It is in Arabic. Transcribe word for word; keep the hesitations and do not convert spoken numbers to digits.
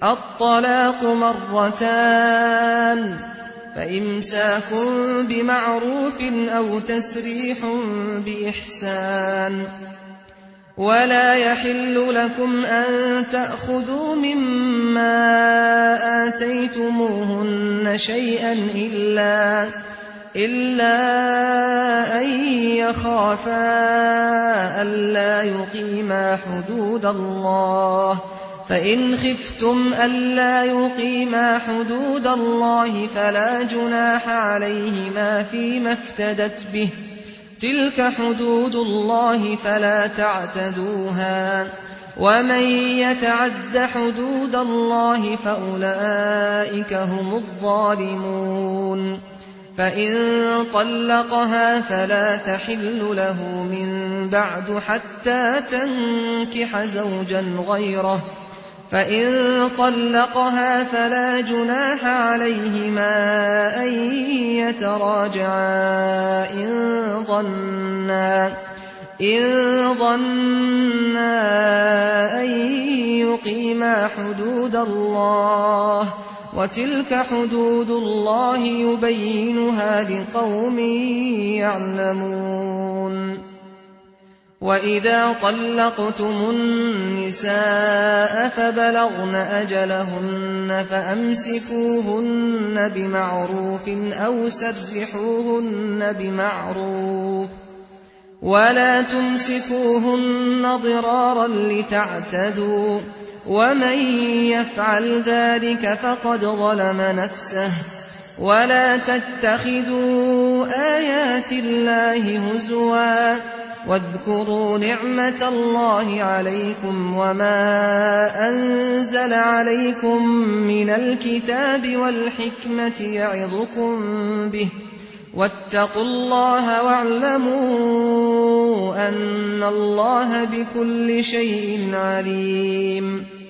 الطلاق مرتان، فإمساك بمعروف أو تسريح بإحسان. ولا يحل لكم أن تأخذوا مما آتيتموهن شيئا إلا, إلا أن يخافا ألا يقيما حدود الله، فإن خفتم ألا يقيما حدود الله فلا جناح عليهما فيما افتدت به، تلك حدود الله فلا تعتدوها، ومن يتعد حدود الله فأولئك هم الظالمون. فإن طلقها فلا تحل له من بعد حتى تنكح زوجا غيره، فإن طلقها فلا جناح عليهما أن يتراجعا إن ظنا, إن ظنا أن يقيما حدود الله، وتلك حدود الله يبينها لقوم يعلمون. وإذا طلقتم النساء فبلغن أجلهن فأمسكوهن بمعروف أو سرحوهن بمعروف، ولا تمسكوهن ضرارا لتعتدوا، ومن يفعل ذلك فقد ظلم نفسه. ولا تتخذوا آيات الله هزوا، واذكروا نعمة الله عليكم وما أنزل عليكم من الكتاب والحكمة يعظكم به، واتقوا الله واعلموا أن الله بكل شيء عليم.